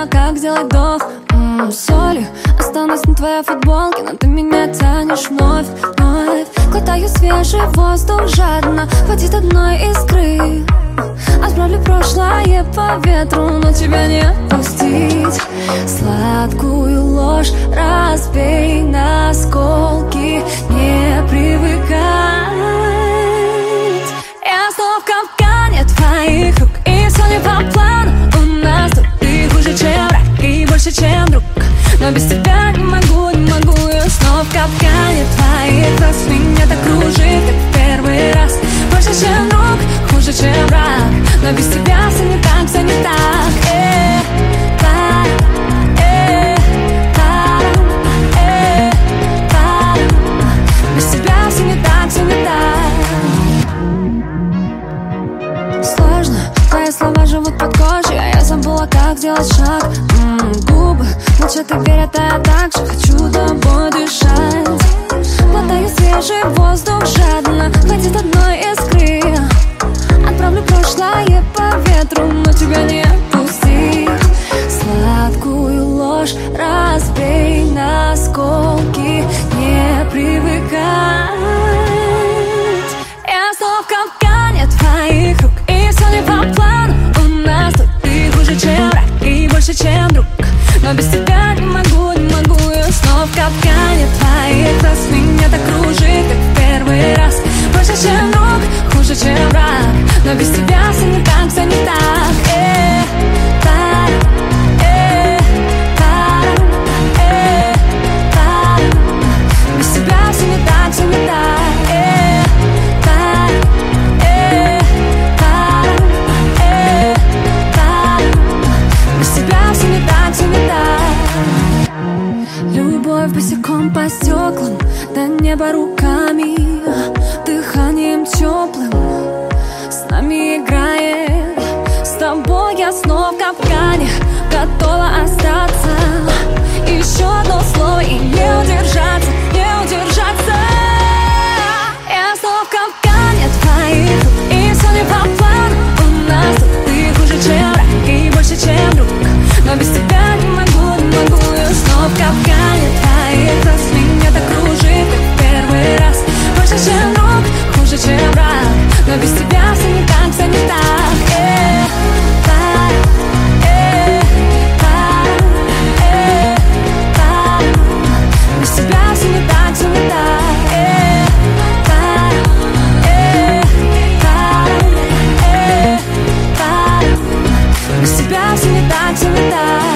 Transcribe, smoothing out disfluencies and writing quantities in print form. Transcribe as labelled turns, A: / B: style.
A: забыла, как сделать вдох. Солью останусь на твоей футболке, но ты меня тянешь вновь, вновь. Глотаю свежий воздух жадно, хватит одной искры. Отправлю прошлое по ветру, но тебя не отпустить. Сладкую ложь разбей на осколки, не привыкать. Я снова в капкане твоих рук, и все не по плану у нас тут. Ты хуже, чем враг, и больше, чем друг. Но без тебя не могу, я снова в капкане твоих глаз. Меня так кружит, как в первый раз. Больше, чем друг, хуже, чем враг. Но без тебя все не так, все не так. Без тебя все не так, все не так. Сложно, твои слова живут под кожей, а я забыла, как сделать шаг. Губы молчат и верят, а я так же хочу тобой дышать. Глотаю свежий воздух жадно, хватит одной искры. Отправлю прошлое по ветру, но тебя не отпусти. Сладкую ложь разбей на осколки, не привыкать. Я снова в капкане твоих рук, и все не по плану у нас тут. Ты хуже, чем враг, и больше, чем друг. Но без тебя не могу, я снова в капкане твоих глаз. Меня так кружит, как в первый раз. Больше, чем друг, хуже, чем враг. Но без тебя все не так, все не так. Без тебя все не так, все не так. Без тебя все не так, все не так. Любовь босиком по стеклам, до неба руками, дыханием теплым с нами играет. С тобой я снова в капкане, готова остаться. Еще одно слово и не удержаться, не удержаться. Я снова в капкане твоих рук, и все не по плану у нас тут. Ты хуже, чем враг, и больше, чем друг. Но без тебя не могу, я снова в капкане твоих глаз. Меня так кружит, как в первый раз. Больше, чем друг, хуже, чем враг. Но без тебя все не так, все не так. Без тебя все не так, все не так. Без тебя все не так, все не так.